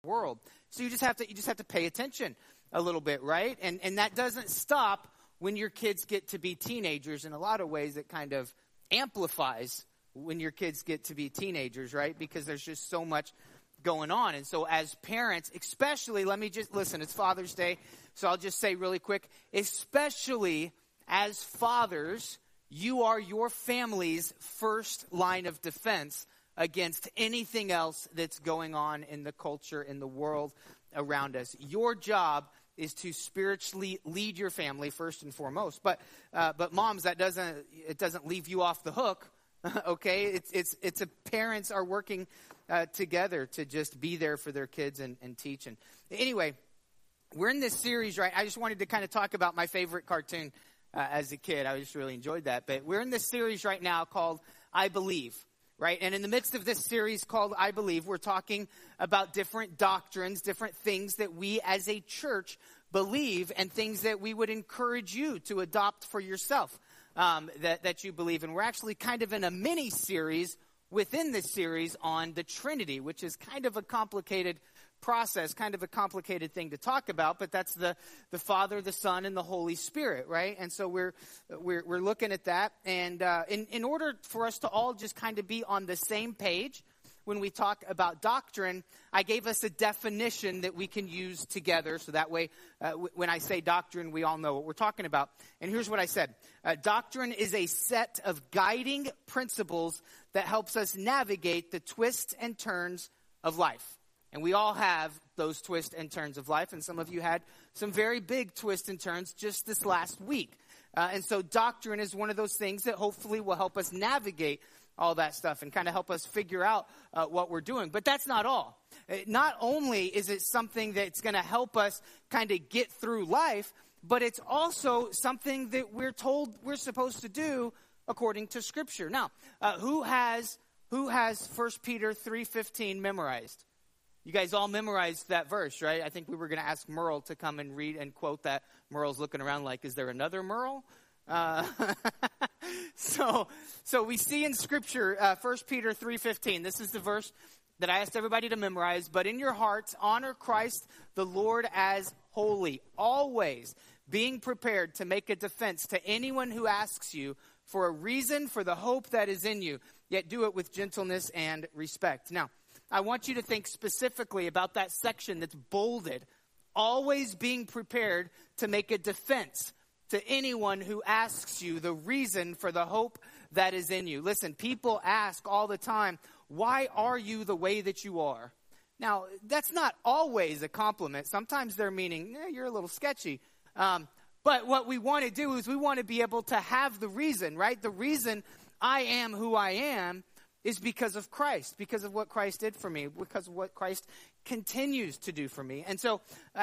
world. So you just have to pay attention a little bit, right? And that doesn't stop when your kids get to be teenagers. In a lot of ways, it kind of amplifies when your kids get to be teenagers, right? Because there's just so much going on. And so as parents, especially, it's Father's Day, so I'll just say really quick, especially as fathers, you are your family's first line of defense against anything else that's going on in the culture, in the world around us. Your job is to spiritually lead your family first and foremost. But moms, it doesn't leave you off the hook. Okay, it's parents are working together to just be there for their kids and teach. And anyway, we're in this series, right? I just wanted to kind of talk about my favorite cartoon as a kid. I just really enjoyed that. But we're in this series right now called I Believe, right? And in the midst of this series called I Believe, we're talking about different doctrines, different things that we as a church believe, and things that we would encourage you to adopt for yourself. That you believe. And we're actually kind of in a mini series within this series on the Trinity, which is kind of a complicated process, kind of a complicated thing to talk about, but that's the Father, the Son, and the Holy Spirit, right? And so we're looking at that. And in order for us to all just kind of be on the same page when we talk about doctrine, I gave us a definition that we can use together. So that way, when I say doctrine, we all know what we're talking about. And here's what I said. Doctrine is a set of guiding principles that helps us navigate the twists and turns of life. And we all have those twists and turns of life. And some of you had some very big twists and turns just this last week. And so doctrine is one of those things that hopefully will help us navigate all that stuff and kind of help us figure out what we're doing. But that's not all. Not only is it something that's going to help us kind of get through life, but it's also something that we're told we're supposed to do according to Scripture. Now, who has 1 Peter 3:15 memorized? You guys all memorized that verse, right? I think we were going to ask Merle to come and read and quote that. Merle's looking around like, is there another Merle? So we see in Scripture, 1 Peter 3:15. This is the verse that I asked everybody to memorize. But in your hearts, honor Christ the Lord as holy, always being prepared to make a defense to anyone who asks you for a reason for the hope that is in you, yet do it with gentleness and respect. Now, I want you to think specifically about that section that's bolded, always being prepared to make a defense to anyone who asks you the reason for the hope that is in you. Listen, people ask all the time, why are you the way that you are? Now, that's not always a compliment. Sometimes they're meaning, you're a little sketchy. But what we want to do is we want to be able to have the reason, right? The reason I am who I am is because of Christ, because of what Christ did for me, because of what Christ continues to do for me. And so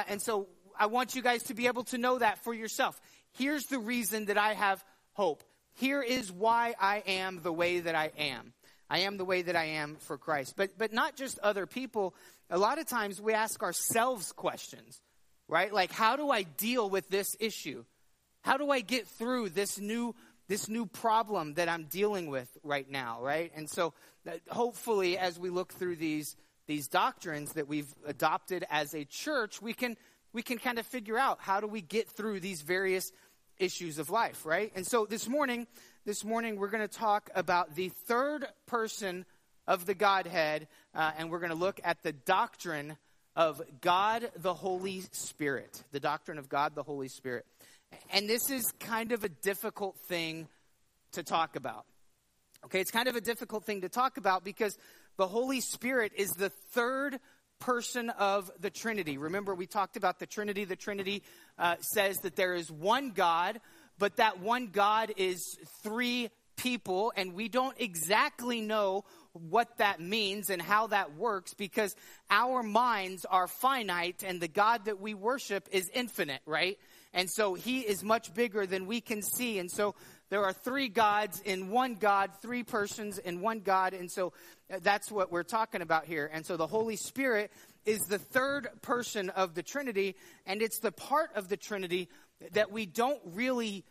I want you guys to be able to know that for yourself. Here's the reason that I have hope. Here is why I am the way that I am. I am the way that I am for Christ. But not just other people. A lot of times we ask ourselves questions, right? Like, how do I deal with this issue? How do I get through this new problem that I'm dealing with right now, right? And so hopefully as we look through these doctrines that we've adopted as a church, we can kind of figure out how do we get through these various issues of life, right? And so this morning we're going to talk about the third person of the Godhead, and we're going to look at the doctrine of God the Holy Spirit, the doctrine of God the Holy Spirit. And this is kind of a difficult thing to talk about. Okay, it's kind of a difficult thing to talk about because the Holy Spirit is the third person of the Trinity. Remember, we talked about the Trinity. The Trinity says that there is one God, but that one God is three people, and we don't exactly know what that means and how that works because our minds are finite and the God that we worship is infinite, right? And so he is much bigger than we can see. And so there are three gods in one God, three persons in one God. And so that's what we're talking about here. And so the Holy Spirit is the third person of the Trinity. And it's the part of the Trinity that we don't really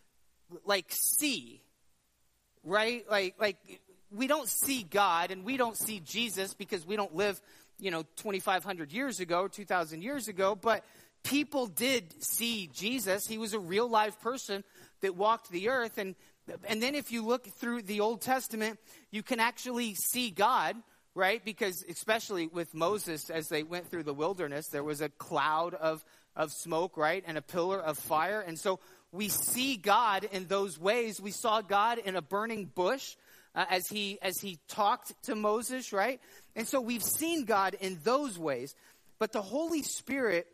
see, right? Like we don't see God and we don't see Jesus because we don't live 2,500 years ago, 2,000 years ago, but people did see Jesus. He was a real live person that walked the earth. And then if you look through the Old Testament, you can actually see God, right? Because especially with Moses, as they went through the wilderness, there was a cloud of smoke, right? And a pillar of fire. And so we see God in those ways. We saw God in a burning bush as he talked to Moses, right? And so we've seen God in those ways. But the Holy Spirit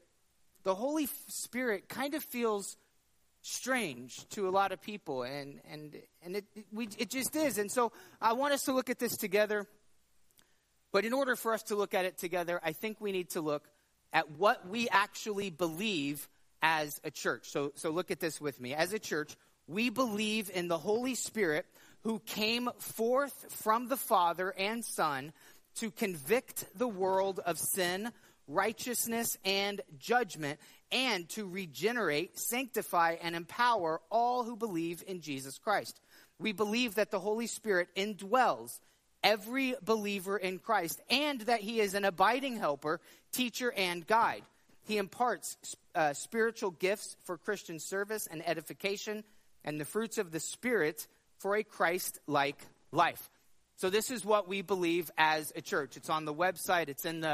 kind of feels strange to a lot of people, and it just is. And so I want us to look at this together. But in order for us to look at it together, I think we need to look at what we actually believe as a church. So look at this with me. As a church, we believe in the Holy Spirit who came forth from the Father and Son to convict the world of sin, righteousness, and judgment, and to regenerate, sanctify, and empower all who believe in Jesus Christ. We believe that the Holy Spirit indwells every believer in Christ, and that he is an abiding helper, teacher, and guide. He imparts spiritual gifts for Christian service and edification, and the fruits of the Spirit for a Christ-like life. So this is what we believe as a church. It's on the website.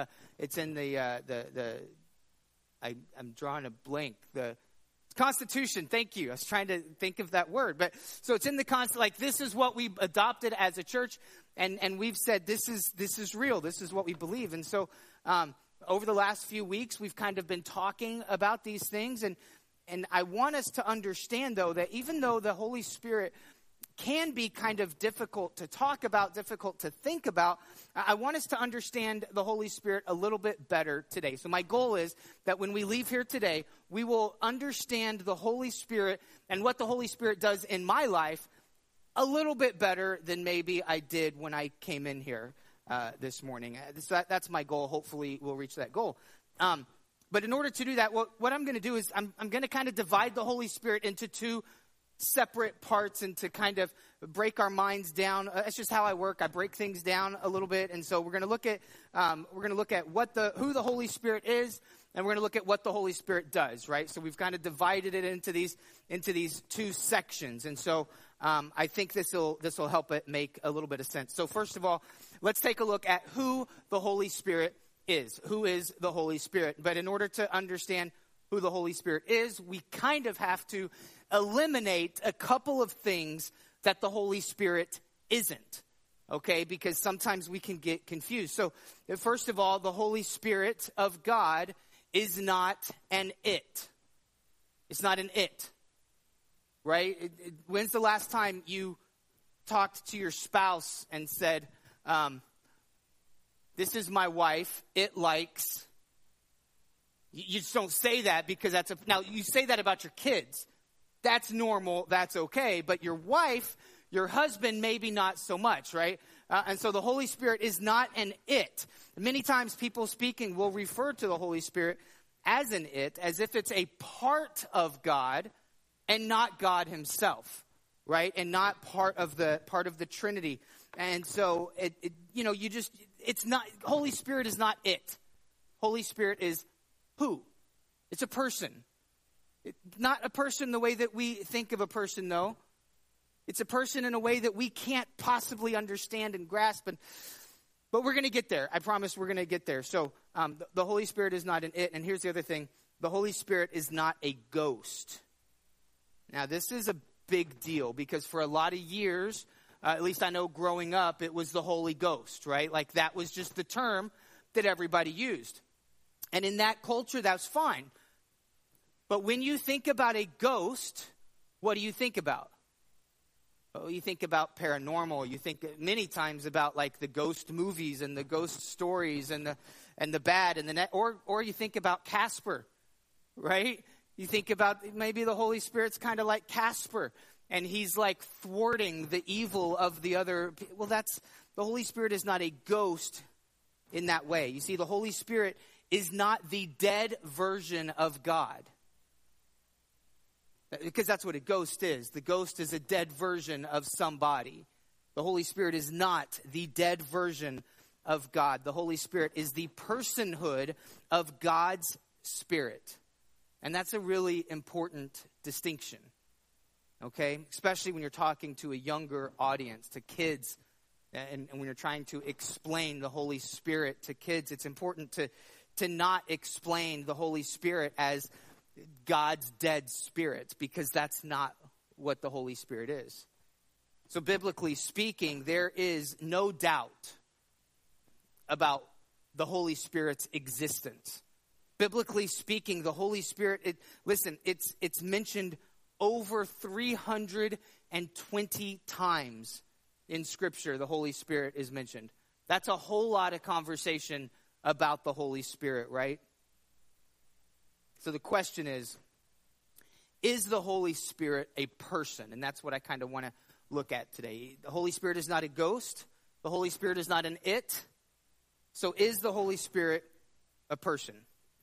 I'm drawing a blank. The Constitution. Thank you. I was trying to think of that word. But so it's in the Constitution. Like, this is what we adopted as a church. And we've said, this is real. This is what we believe. And so, over the last few weeks, we've kind of been talking about these things. And I want us to understand, though, that even though the Holy Spirit can be kind of difficult to talk about, difficult to think about, I want us to understand the Holy Spirit a little bit better today. So my goal is that when we leave here today, we will understand the Holy Spirit and what the Holy Spirit does in my life a little bit better than maybe I did when I came in here this morning. That's my goal. Hopefully we'll reach that goal. But in order to do that, what I'm going to do is I'm going to kind of divide the Holy Spirit into two separate parts and to kind of break our minds down. That's just how I work. I break things down a little bit. And so we're going to look at who the Holy Spirit is, and we're going to look at what the Holy Spirit does, right? So we've kind of divided it into these two sections. And so I think this will help it make a little bit of sense. So first of all, let's take a look at who the Holy Spirit is. Who is the Holy Spirit? But in order to understand who the Holy Spirit is, we kind of have to eliminate a couple of things that the Holy Spirit isn't, okay? Because sometimes we can get confused. So first of all, the Holy Spirit of God is not an it. It's not an it, right? When's the last time you talked to your spouse and said, this is my wife, it likes... You just don't say that because now you say that about your kids. That's normal, that's okay. But your wife, your husband, maybe not so much, right? And so the Holy Spirit is not an it. Many times people speaking will refer to the Holy Spirit as an it, as if it's a part of God and not God himself, right? And not part of the Trinity. And so it's not, Holy Spirit is not it. Holy Spirit is who? It's a person. Not a person the way that we think of a person, though. It's a person in a way that we can't possibly understand and grasp. But we're going to get there. I promise we're going to get there. So the Holy Spirit is not an it. And here's the other thing. The Holy Spirit is not a ghost. Now, this is a big deal because for a lot of years, at least I know growing up, it was the Holy Ghost, right? Like that was just the term that everybody used. And in that culture, that's fine. But when you think about a ghost, what do you think about? Oh, you think about paranormal. You think many times about like the ghost movies and the ghost stories and the bad and the net. Or you think about Casper, right? You think about maybe the Holy Spirit's kind of like Casper, and he's like thwarting the evil of the other. Well, the Holy Spirit is not a ghost in that way. You see, the Holy Spirit is not the dead version of God. Because that's what a ghost is. The ghost is a dead version of somebody. The Holy Spirit is not the dead version of God. The Holy Spirit is the personhood of God's Spirit. And that's a really important distinction, okay? Especially when you're talking to a younger audience, to kids, and when you're trying to explain the Holy Spirit to kids. It's important to not explain the Holy Spirit as God's dead spirit, because that's not what the Holy Spirit is. So biblically speaking, there is no doubt about the Holy Spirit's existence. Biblically speaking, the Holy Spirit, it's mentioned over 320 times in Scripture. The Holy Spirit is mentioned. That's a whole lot of conversation about the Holy Spirit, right? So the question is the Holy Spirit a person? And that's what I kind of want to look at today. The Holy Spirit is not a ghost. The Holy Spirit is not an it. So is the Holy Spirit a person?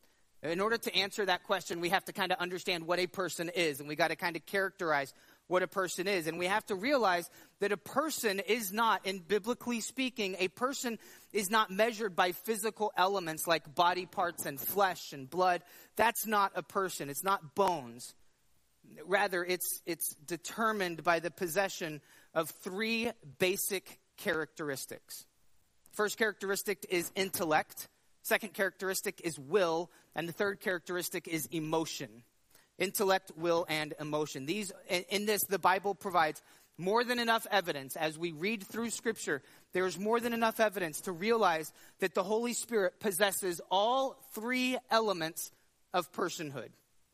In order to answer that question, we have to kind of understand what a person is, and we got to kind of characterize what a person is. And we have to realize that a person is not, and biblically speaking, a person is not measured by physical elements like body parts and flesh and blood. That's not a person. It's not bones. Rather, it's determined by the possession of three basic characteristics. First characteristic is intellect. Second characteristic is will. And the third characteristic is emotion. Intellect, will, and emotion. In this, the Bible provides more than enough evidence. As we read through Scripture, there is more than enough evidence to realize that the Holy Spirit possesses all three elements of personhood.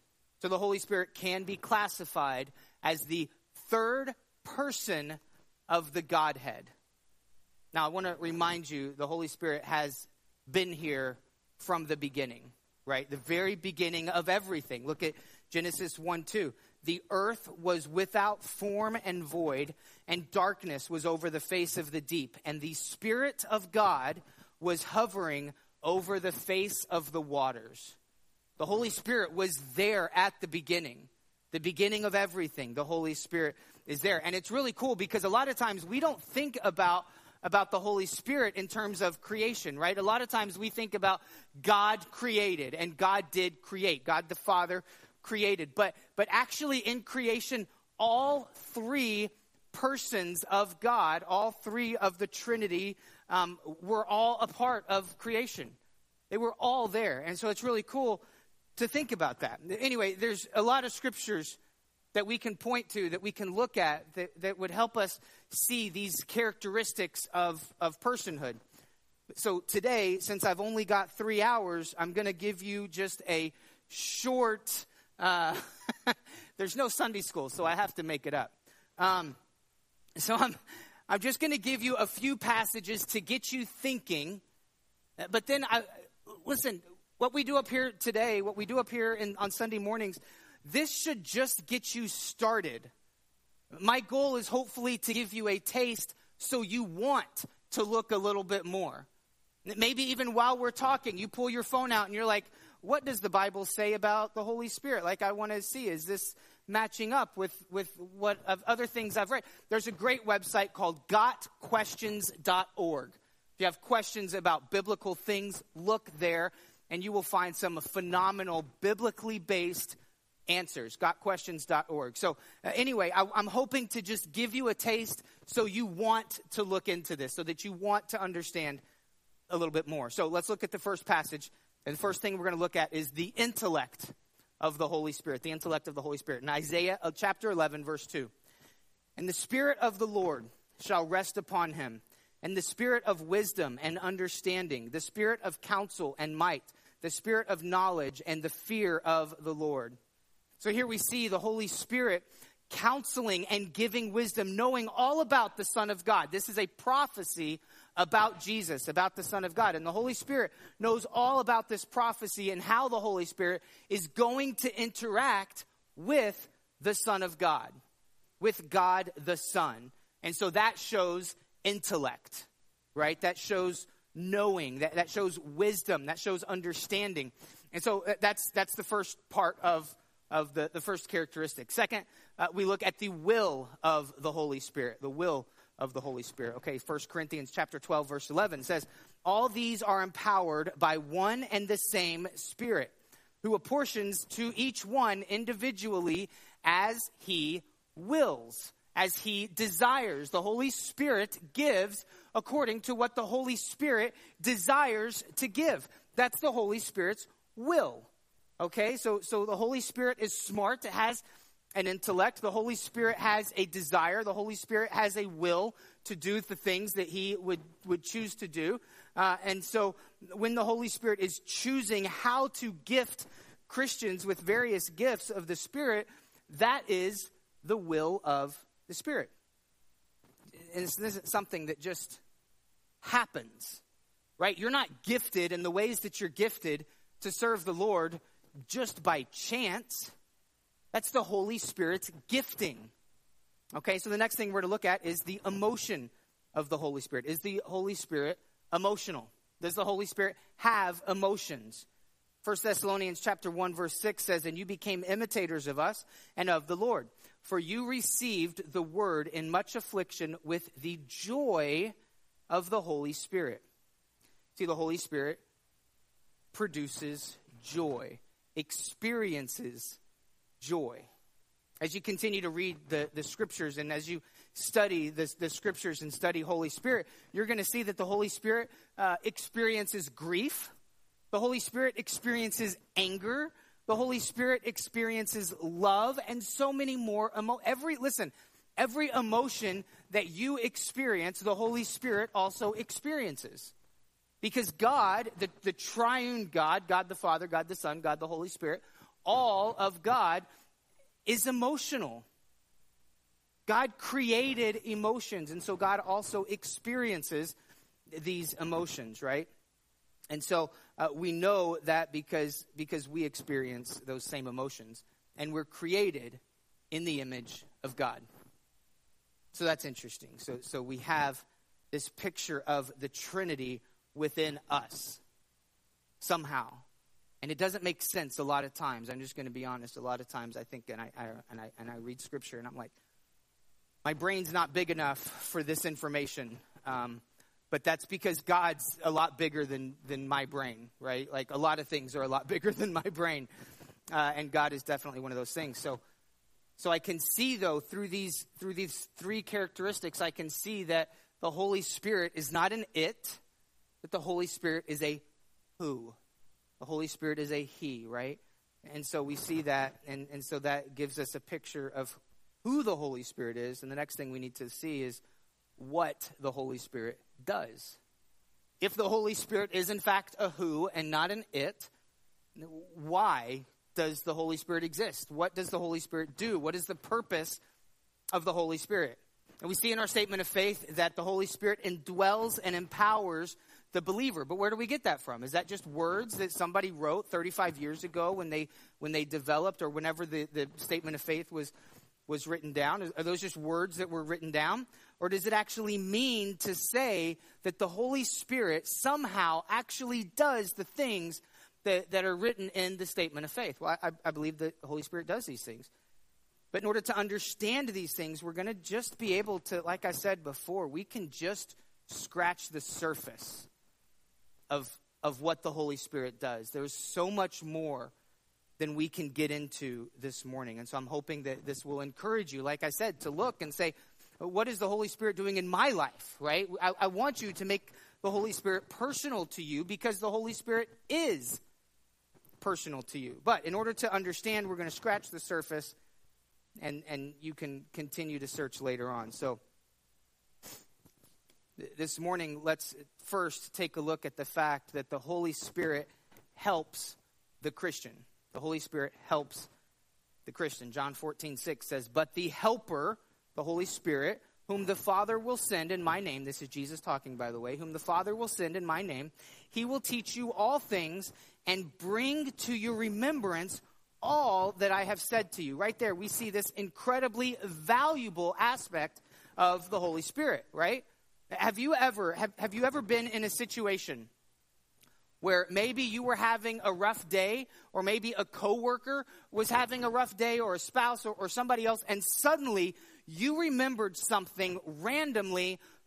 So the Holy Spirit can be classified as the third person of the Godhead. Now, I want to remind you, the Holy Spirit has been here from the beginning, right? The very beginning of everything. Look at Genesis 1:2. The earth was without form and void, and darkness was over the face of the deep. And the Spirit of God was hovering over the face of the waters. The Holy Spirit was there at the beginning of everything. The Holy Spirit is there. And it's really cool because a lot of times we don't think about the Holy Spirit in terms of creation, right? A lot of times we think about God created, and God did create. God the Father created. But actually in creation, all three persons of God, all three of the Trinity, were all a part of creation. They were all there. And so it's really cool to think about that. Anyway, there's a lot of scriptures that we can point to, that we can look at, that would help us see these characteristics of personhood. So today, since I've only got 3 hours, I'm going to give you just a short, there's no Sunday school, so I have to make it up. So I'm just going to give you a few passages to get you thinking. But then, listen, what we do up here today, what we do up here on Sunday mornings, this should just get you started. My goal is hopefully to give you a taste so you want to look a little bit more. Maybe even while we're talking, you pull your phone out and you're like, what does the Bible say about the Holy Spirit? Like, I want to see, is this matching up with what of other things I've read? There's a great website called gotquestions.org. If you have questions about biblical things, look there, and you will find some phenomenal biblically based answers. Gotquestions.org. So anyway, I'm hoping to just give you a taste so you want to look into this, so that you want to understand a little bit more. So let's look at the first passage. And the first thing we're going to look at is the intellect of the Holy Spirit. The intellect of the Holy Spirit. In Isaiah chapter 11, verse 2. And the Spirit of the Lord shall rest upon him, and the Spirit of wisdom and understanding, the Spirit of counsel and might, the Spirit of knowledge and the fear of the Lord. So here we see the Holy Spirit counseling and giving wisdom, knowing all about the Son of God. This is a prophecy about Jesus, about the Son of God. And the Holy Spirit knows all about this prophecy and how the Holy Spirit is going to interact with the Son of God, with God the Son. And so that shows intellect, right? That shows knowing, that shows wisdom, that shows understanding. And so that's the first part of the first characteristic. Second, we look at the will of the Holy Spirit, the will of the Holy Spirit. Okay, 1 Corinthians chapter 12, verse 11 says, all these are empowered by one and the same Spirit, who apportions to each one individually as he wills, as he desires. The Holy Spirit gives according to what the Holy Spirit desires to give. That's the Holy Spirit's will. Okay, so the Holy Spirit is smart. It has an intellect. The Holy Spirit has a desire. The Holy Spirit has a will to do the things that he would choose to do. And so when the Holy Spirit is choosing how to gift Christians with various gifts of the Spirit, that is the will of the Spirit. And this isn't something that just happens, right? You're not gifted in the ways that you're gifted to serve the Lord just by chance. That's the Holy Spirit's gifting. Okay, so the next thing we're to look at is the emotion of the Holy Spirit. Is the Holy Spirit emotional? Does the Holy Spirit have emotions? 1 Thessalonians chapter 1 verse 6 says, "And you became imitators of us and of the Lord, for you received the word in much affliction with the joy of the Holy Spirit." See, the Holy Spirit produces joy, experiences joy. As you continue to read the scriptures and as you study the scriptures and study Holy Spirit, you're going to see that the Holy Spirit experiences grief. The Holy Spirit experiences anger. The Holy Spirit experiences love and so many more. Every emotion that you experience, the Holy Spirit also experiences. Because God, the triune God, God the Father, God the Son, God the Holy Spirit, all of God is emotional. God created emotions, and so God also experiences these emotions, right? And so we know that because we experience those same emotions, and we're created in the image of God. So that's interesting. So we have this picture of the Trinity within us somehow. And it doesn't make sense a lot of times. I'm just going to be honest. A lot of times I think, and I read scripture and I'm like, my brain's not big enough for this information. But that's because God's a lot bigger than my brain, right? Like a lot of things are a lot bigger than my brain. And God is definitely one of those things. So I can see though through these three characteristics, I can see that the Holy Spirit is not an it, but the Holy Spirit is a who. The Holy Spirit is a he, right? And so we see that, and so that gives us a picture of who the Holy Spirit is. And the next thing we need to see is what the Holy Spirit does. If the Holy Spirit is in fact a who and not an it, why does the Holy Spirit exist? What does the Holy Spirit do? What is the purpose of the Holy Spirit? And we see in our statement of faith that the Holy Spirit indwells and empowers the believer. But where do we get that from? Is that just words that somebody wrote 35 years ago when they developed, or whenever the statement of faith was written down? Are those just words that were written down? Or does it actually mean to say that the Holy Spirit somehow actually does the things that are written in the statement of faith? Well, I believe that the Holy Spirit does these things. But in order to understand these things, we're going to just be able to, like I said before, we can just scratch the surface of what the Holy Spirit does. There's so much more than we can get into this morning. And so I'm hoping that this will encourage you, like I said, to look and say, what is the Holy Spirit doing in my life, right? I want you to make the Holy Spirit personal to you because the Holy Spirit is personal to you. But in order to understand, we're going to scratch the surface, and you can continue to search later on. So this morning, let's first take a look at the fact that the Holy Spirit helps the Christian. The Holy Spirit helps the Christian. John 14:6 says, "But the Helper, the Holy Spirit, whom the Father will send in my name," this is Jesus talking, by the way, "whom the Father will send in my name, he will teach you all things and bring to your remembrance all that I have said to you." Right there, we see this incredibly valuable aspect of the Holy Spirit, right? Have you ever been in a situation where maybe you were having a rough day, or maybe a coworker was having a rough day, or a spouse or somebody else, and suddenly you remembered something randomly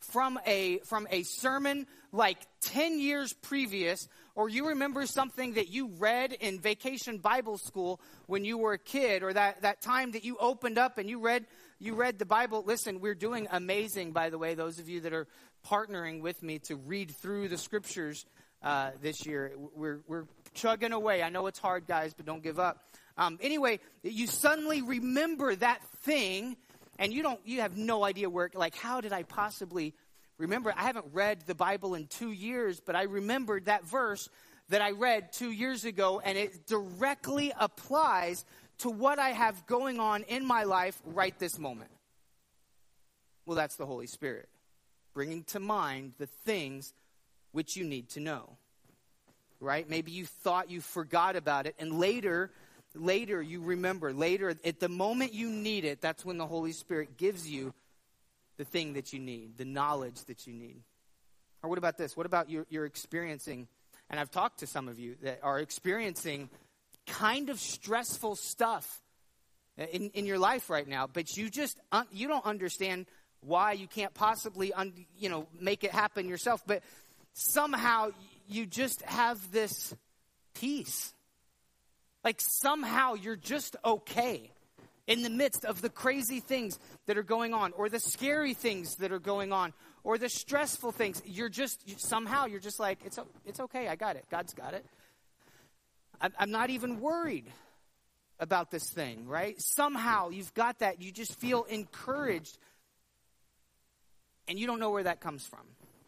from a sermon like 10 years previous, or you remember something that you read in Vacation Bible School when you were a kid, or that time that you opened up and you read the Bible. Listen, we're doing amazing, by the way, those of you that are partnering with me to read through the scriptures this year. We're chugging away. I know it's hard, guys, but don't give up. Anyway, you suddenly remember that thing, and you have no idea how did I possibly remember? I haven't read the Bible in 2 years, but I remembered that verse that I read 2 years ago, and it directly applies to what I have going on in my life right this moment. Well, that's the Holy Spirit, bringing to mind the things which you need to know, right? Maybe you thought you forgot about it, and later you remember. Later, at the moment you need it, that's when the Holy Spirit gives you the thing that you need, the knowledge that you need. Or what about this? What about you're experiencing, and I've talked to some of you that are experiencing kind of stressful stuff in your life right now, but you don't understand why. You can't possibly make it happen yourself, but somehow you just have this peace. Like somehow you're just okay in the midst of the crazy things that are going on, or the scary things that are going on, or the stressful things. You're just like, it's okay. I got it. God's got it. I'm not even worried about this thing, right? Somehow you've got that. You just feel encouraged, and you don't know where that comes from.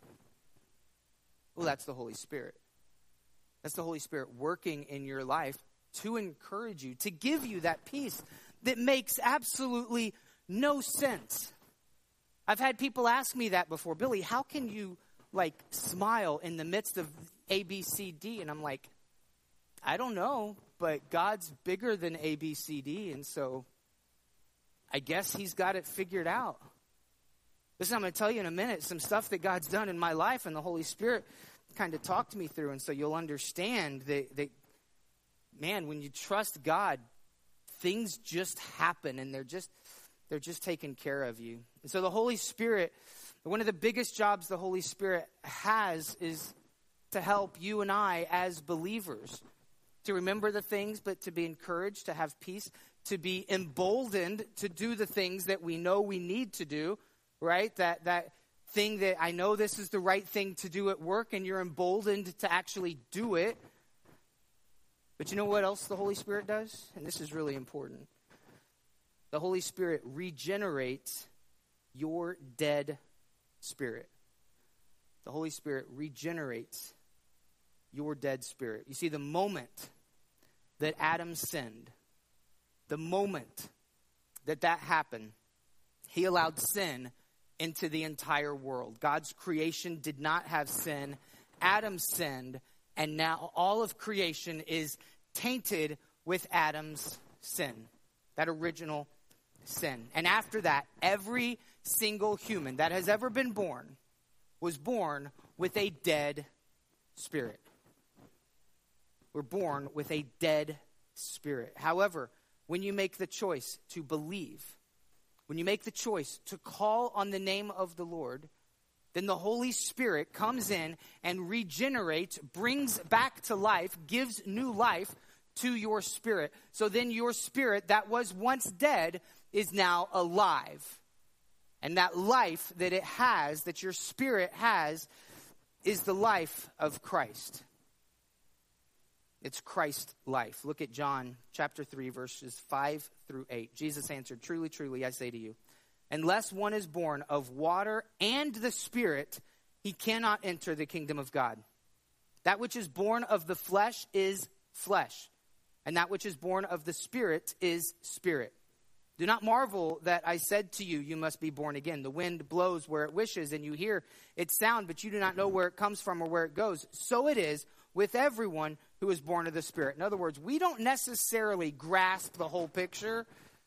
Well, that's the Holy Spirit. That's the Holy Spirit working in your life to encourage you, to give you that peace that makes absolutely no sense. I've had people ask me that before. Billy, how can you smile in the midst of A, B, C, D? And I'm like, I don't know, but God's bigger than A, B, C, D, and so I guess he's got it figured out. Listen, I'm going to tell you in a minute some stuff that God's done in my life, and the Holy Spirit kind of talked me through, and so you'll understand that man, when you trust God, things just happen, and they're just taking care of you. And so the Holy Spirit, one of the biggest jobs the Holy Spirit has is to help you and I as believers to remember the things, but to be encouraged, to have peace, to be emboldened to do the things that we know we need to do, right? That thing that I know this is the right thing to do at work, and you're emboldened to actually do it. But you know what else the Holy Spirit does? And this is really important. The Holy Spirit regenerates your dead spirit. The Holy Spirit regenerates your dead spirit. You see, the moment that Adam sinned, the moment that happened, he allowed sin into the entire world. God's creation did not have sin. Adam sinned, and now all of creation is tainted with Adam's sin, that original sin. And after that, every single human that has ever been born was born with a dead spirit. We're born with a dead spirit. However, when you make the choice to believe, when you make the choice to call on the name of the Lord, then the Holy Spirit comes in and regenerates, brings back to life, gives new life to your spirit. So then your spirit that was once dead is now alive. And that life that it has, that your spirit has, is the life of Christ. It's Christ's life. Look at John chapter 3, verses 5 through 8. Jesus answered, "Truly, truly, I say to you, unless one is born of water and the Spirit, he cannot enter the kingdom of God. That which is born of the flesh is flesh, and that which is born of the Spirit is spirit. Do not marvel that I said to you, you must be born again. The wind blows where it wishes, and you hear its sound, but you do not know where it comes from or where it goes. So it is with everyone who is born of the Spirit." In other words, we don't necessarily grasp the whole picture,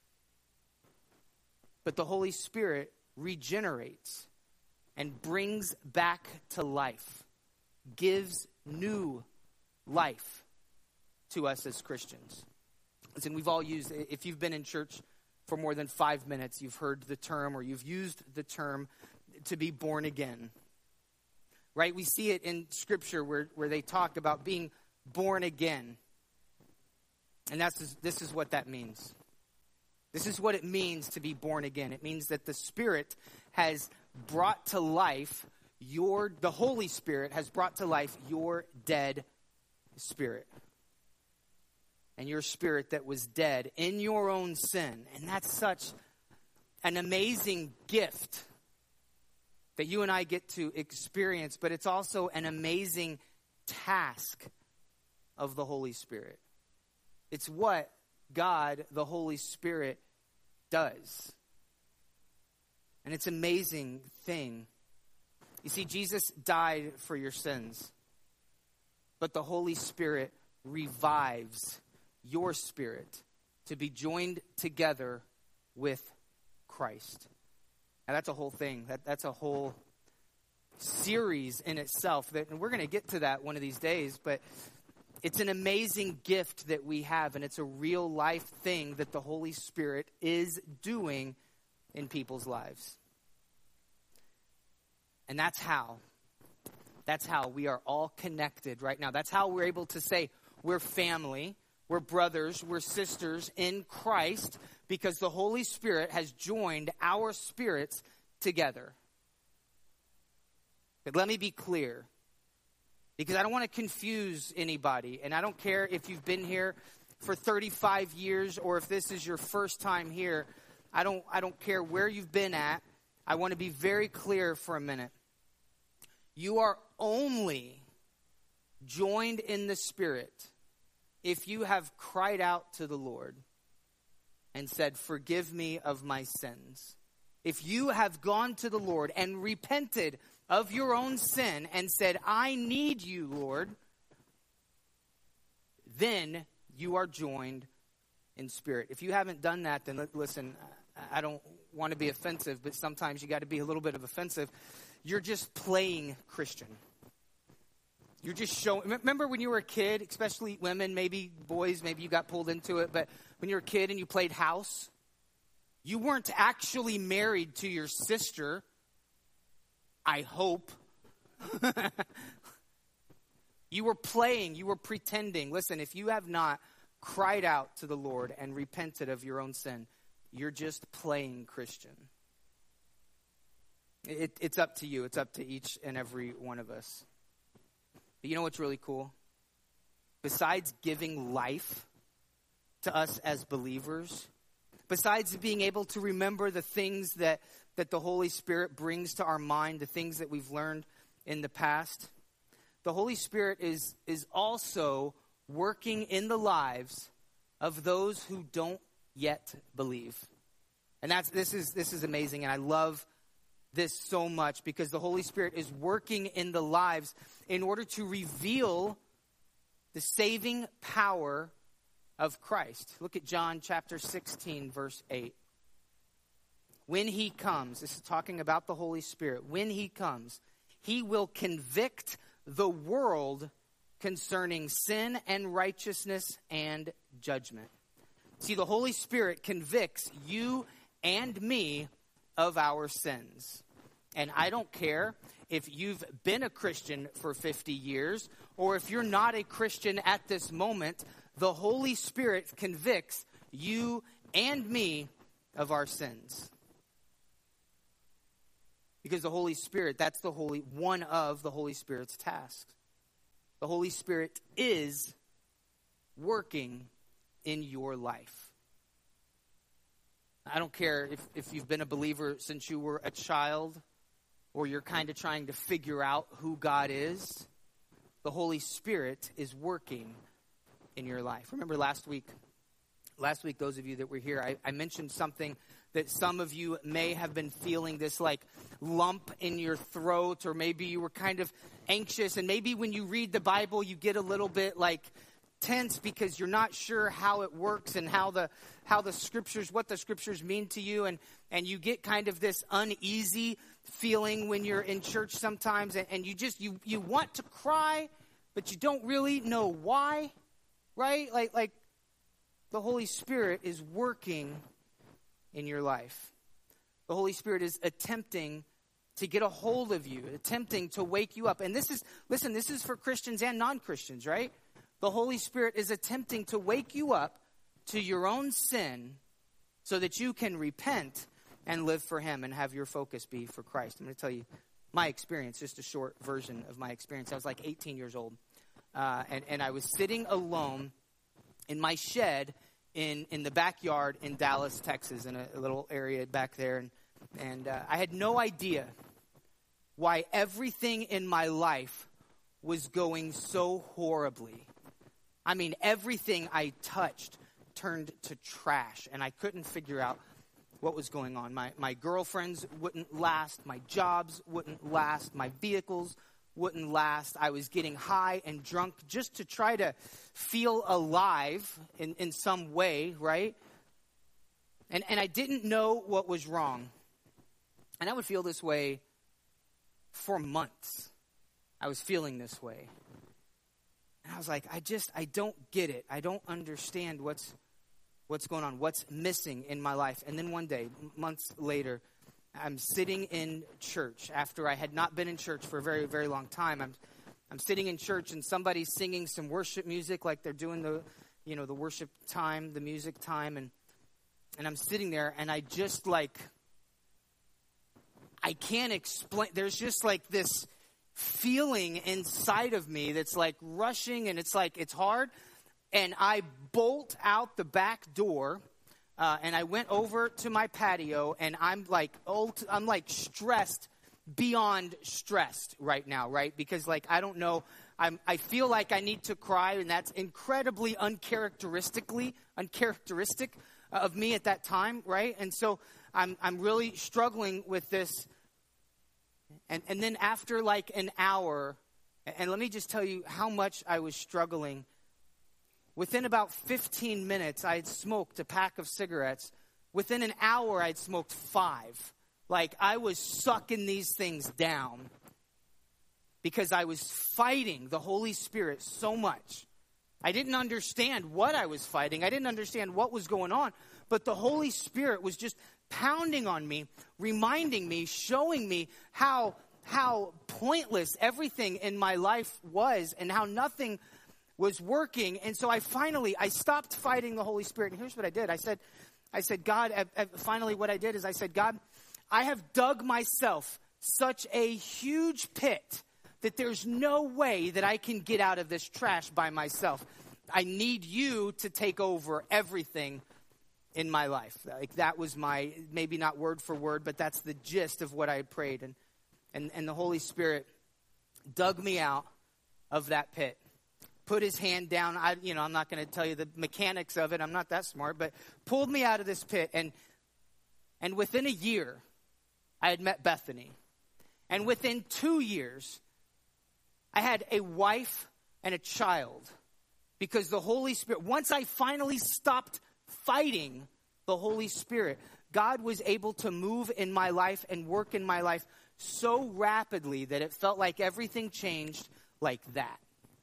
but the Holy Spirit regenerates and brings back to life, gives new life to us as Christians. Listen, we've all used, if you've been in church for more than 5 minutes, you've heard the term or you've used the term to be born again. Right? We see it in Scripture where they talk about being born again. And this is what that means. This is what it means to be born again. It means that the Spirit has brought to life the Holy Spirit has brought to life your dead spirit. And your spirit that was dead in your own sin. And that's such an amazing gift that you and I get to experience, but it's also an amazing task of the Holy Spirit. It's what God, the Holy Spirit, does. And it's an amazing thing. You see, Jesus died for your sins, but the Holy Spirit revives your spirit to be joined together with Christ. Now, that's a whole thing. That's a whole series in itself. And we're going to get to that one of these days. But it's an amazing gift that we have. And it's a real life thing that the Holy Spirit is doing in people's lives. And that's how we are all connected right now. That's how we're able to say we're family, we're brothers, we're sisters in Christ, because the Holy Spirit has joined our spirits together. But let me be clear, because I don't want to confuse anybody, and I don't care if you've been here for 35 years or if this is your first time here. I don't care where you've been at. I want to be very clear for a minute. You are only joined in the Spirit if you have cried out to the Lord and said, "Forgive me of my sins." If you have gone to the Lord and repented of your own sin and said, "I need you, Lord," then you are joined in spirit. If you haven't done that, then listen, I don't want to be offensive, but sometimes you got to be a little bit of offensive. You're just playing Christian. You're just showing. Remember when you were a kid, especially women, maybe boys, maybe you got pulled into it, but when you were a kid and you played house, you weren't actually married to your sister, I hope. You were playing, you were pretending. Listen, if you have not cried out to the Lord and repented of your own sin, you're just playing Christian. It's up to you. It's up to each and every one of us. But you know what's really cool? Besides giving life to us as believers, besides being able to remember the things that the Holy Spirit brings to our mind, the things that we've learned in the past, the Holy Spirit is also working in the lives of those who don't yet believe. And this is amazing, and I love this so much because the Holy Spirit is working in the lives in order to reveal the saving power of Christ. Look at John chapter 16, verse 8. When he comes, this is talking about the Holy Spirit. When he comes, he will convict the world concerning sin and righteousness and judgment. See, the Holy Spirit convicts you and me of our sins. And I don't care if you've been a Christian for 50 years or if you're not a Christian at this moment, the Holy Spirit convicts you and me of our sins. Because the Holy Spirit, that's one of the Holy Spirit's tasks. The Holy Spirit is working in your life. I don't care if you've been a believer since you were a child or you're kind of trying to figure out who God is. The Holy Spirit is working in your life. Remember last week, those of you that were here, I mentioned something that some of you may have been feeling, this like lump in your throat, or maybe you were kind of anxious, and maybe when you read the Bible you get a little bit like tense because you're not sure how it works and how the scriptures, what the scriptures mean to you, and you get kind of this uneasy feeling when you're in church sometimes, and you want to cry, but you don't really know why, right? Like the Holy Spirit is working in your life. The Holy Spirit is attempting to get a hold of you, attempting to wake you up. And this is for Christians and non-Christians, right? The Holy Spirit is attempting to wake you up to your own sin so that you can repent and live for him and have your focus be for Christ. I'm going to tell you my experience, just a short version of my experience. I was like 18 years old, and I was sitting alone in my shed in the backyard in Dallas, Texas, in a little area back there. And I had no idea why everything in my life was going so horribly. I mean, everything I touched turned to trash, and I couldn't figure out what was going on. My girlfriends wouldn't last. My jobs wouldn't last. My vehicles wouldn't last. I was getting high and drunk just to try to feel alive in some way, right? And I didn't know what was wrong. And I would feel this way for months. I was feeling this way. And I was like, I don't get it. I don't understand what's going on, what's missing in my life. And then one day, months later, I'm sitting in church after I had not been in church for a very, very long time. I'm sitting in church and somebody's singing some worship music like they're doing the worship time, the music time. And I'm sitting there and I just I can't explain. There's just like this feeling inside of me that's like rushing, and it's like it's hard. And I bolt out the back door, and I went over to my patio, and I'm like stressed beyond stressed right now, right? Because like I don't know, I feel like I need to cry, and that's incredibly uncharacteristic of me at that time, right? And so I'm really struggling with this. And then after like an hour, and let me just tell you how much I was struggling. Within about 15 minutes, I had smoked a pack of cigarettes. Within an hour, I'd smoked 5. Like, I was sucking these things down because I was fighting the Holy Spirit so much. I didn't understand what I was fighting. I didn't understand what was going on. But the Holy Spirit was just pounding on me, reminding me, showing me how pointless everything in my life was and how nothing was working. And so I stopped fighting the Holy Spirit. And here's what I did. I said, God, finally what I did is I said, God, I have dug myself such a huge pit that there's no way that I can get out of this trash by myself. I need you to take over everything in my life. Like that was my, maybe not word for word, but that's the gist of what I had prayed. And the Holy Spirit dug me out of that pit, put his hand down. I'm not going to tell you the mechanics of it. I'm not that smart, but pulled me out of this pit. And within a year, I had met Bethany. And within 2 years, I had a wife and a child. Because the Holy Spirit, once I finally stopped fighting the Holy Spirit, God was able to move in my life and work in my life so rapidly that it felt like everything changed like that.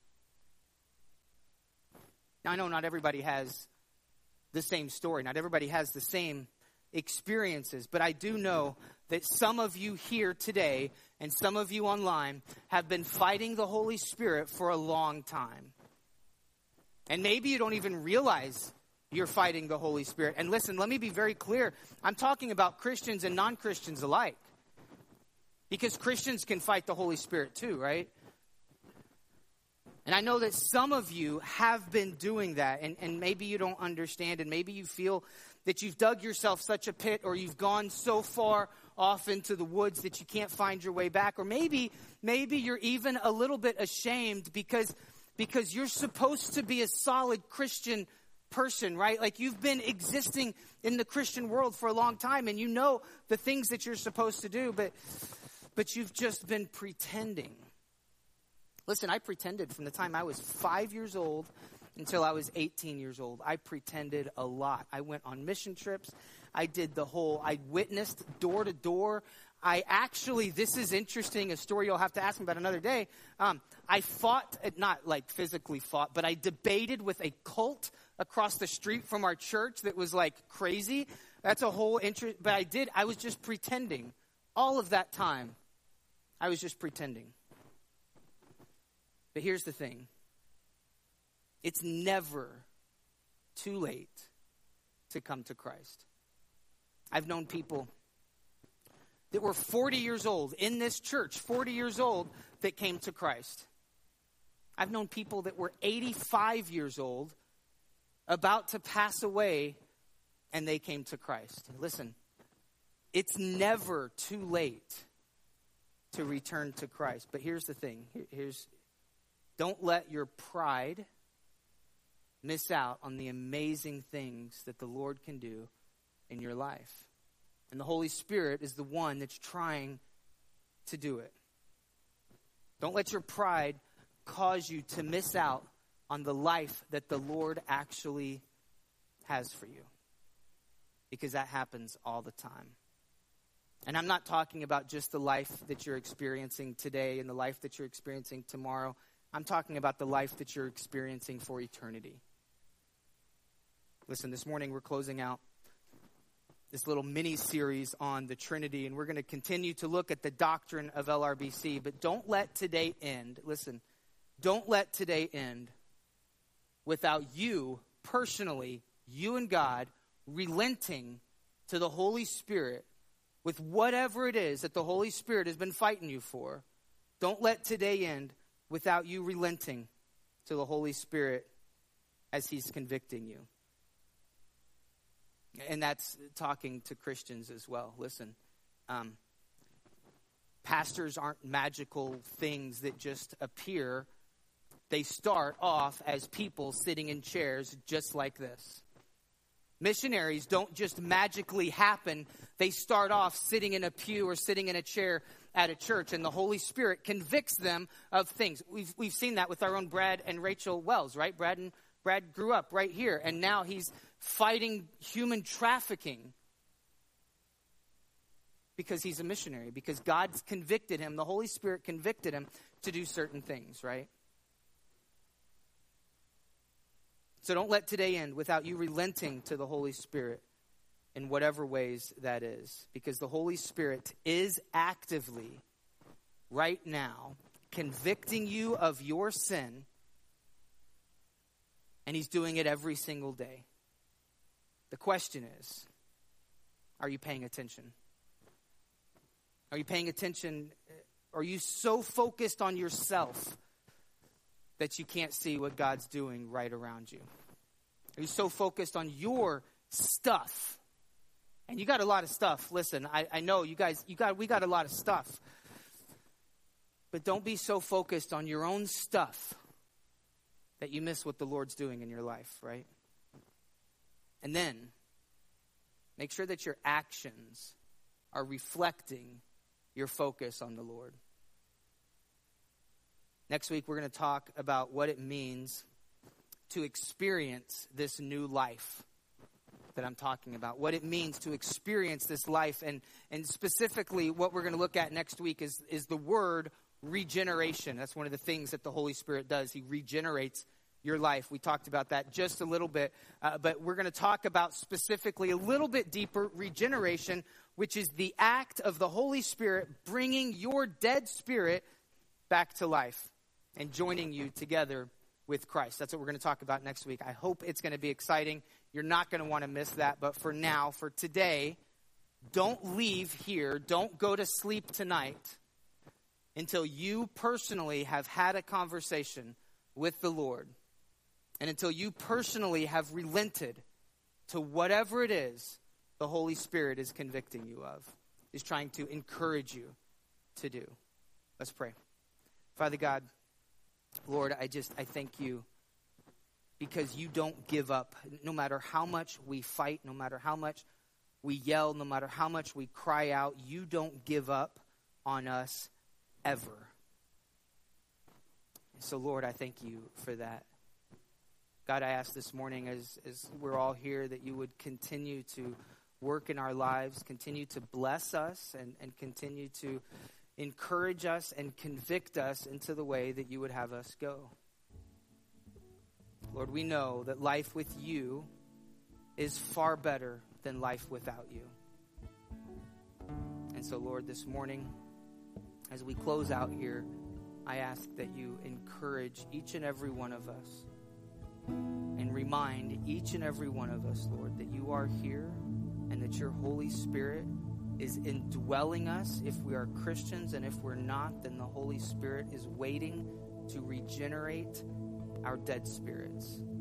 Now, I know not everybody has the same story. Not everybody has the same experiences. But I do know that some of you here today and some of you online have been fighting the Holy Spirit for a long time. And maybe you don't even realize you're fighting the Holy Spirit. And listen, let me be very clear. I'm talking about Christians and non-Christians alike. Because Christians can fight the Holy Spirit too, right? And I know that some of you have been doing that, and maybe you don't understand, and maybe you feel that you've dug yourself such a pit, or you've gone so far off into the woods that you can't find your way back, or maybe you're even a little bit ashamed because you're supposed to be a solid Christian person, right? Like you've been existing in the Christian world for a long time, and you know the things that you're supposed to do, but you've just been pretending. Listen, I pretended from the time I was 5 years old until I was 18 years old. I pretended a lot. I went on mission trips. I witnessed door to door. This is interesting, a story you'll have to ask me about another day. I fought, not like physically fought, but I debated with a cult across the street from our church that was like crazy. That's a whole interest, but I was just pretending all of that time I was just pretending. But here's the thing. It's never too late to come to Christ. I've known people that were 40 years old in this church, 40 years old, that came to Christ. I've known people that were 85 years old, about to pass away, and they came to Christ. Listen, it's never too late to return to Christ. But here's the thing. Don't let your pride miss out on the amazing things that the Lord can do in your life. And the Holy Spirit is the one that's trying to do it. Don't let your pride cause you to miss out on the life that the Lord actually has for you. Because that happens all the time. And I'm not talking about just the life that you're experiencing today and the life that you're experiencing tomorrow. I'm talking about the life that you're experiencing for eternity. Listen, this morning we're closing out this little mini-series on the Trinity, and we're going to continue to look at the doctrine of LRBC. But don't let today end, listen, don't let today end without you personally, you and God, relenting to the Holy Spirit with whatever it is that the Holy Spirit has been fighting you for. Don't let today end without you relenting to the Holy Spirit as he's convicting you. And that's talking to Christians as well. Listen, pastors aren't magical things that just appear. They start off as people sitting in chairs just like this. Missionaries don't just magically happen. They start off sitting in a pew or sitting in a chair at a church, and the Holy Spirit convicts them of things. We've seen that with our own Brad and Rachel Wells, right? Brad grew up right here, and now he's fighting human trafficking because he's a missionary, because God's convicted him, the Holy Spirit convicted him to do certain things, right? So don't let today end without you relenting to the Holy Spirit in whatever ways that is, because the Holy Spirit is actively, right now, convicting you of your sin, and he's doing it every single day. The question is, are you paying attention? Are you paying attention? Are you so focused on yourself that you can't see what God's doing right around you? Are you so focused on your stuff? And you got a lot of stuff. Listen, I know you guys, we got a lot of stuff. But don't be so focused on your own stuff that you miss what the Lord's doing in your life, right? And then, make sure that your actions are reflecting your focus on the Lord. Next week, we're going to talk about what it means to experience this new life that I'm talking about. What it means to experience this life. And specifically, what we're going to look at next week is the word regeneration. That's one of the things that the Holy Spirit does. He regenerates your life. We talked about that just a little bit, but we're going to talk about specifically a little bit deeper regeneration, which is the act of the Holy Spirit bringing your dead spirit back to life and joining you together with Christ. That's what we're going to talk about next week. I hope it's going to be exciting. You're not going to want to miss that, but for now, for today, don't leave here. Don't go to sleep tonight until you personally have had a conversation with the Lord. And until you personally have relented to whatever it is the Holy Spirit is convicting you of, is trying to encourage you to do. Let's pray. Father God, Lord, I thank you because you don't give up. No matter how much we fight, no matter how much we yell, no matter how much we cry out, you don't give up on us ever. So, Lord, I thank you for that. God, I ask this morning as we're all here that you would continue to work in our lives, continue to bless us, and continue to encourage us and convict us into the way that you would have us go. Lord, we know that life with you is far better than life without you. And so, Lord, this morning, As we close out here, I ask that you encourage each and every one of us and remind each and every one of us, Lord, that you are here and that your Holy Spirit is indwelling us if we are Christians, and if we're not, then the Holy Spirit is waiting to regenerate our dead spirits.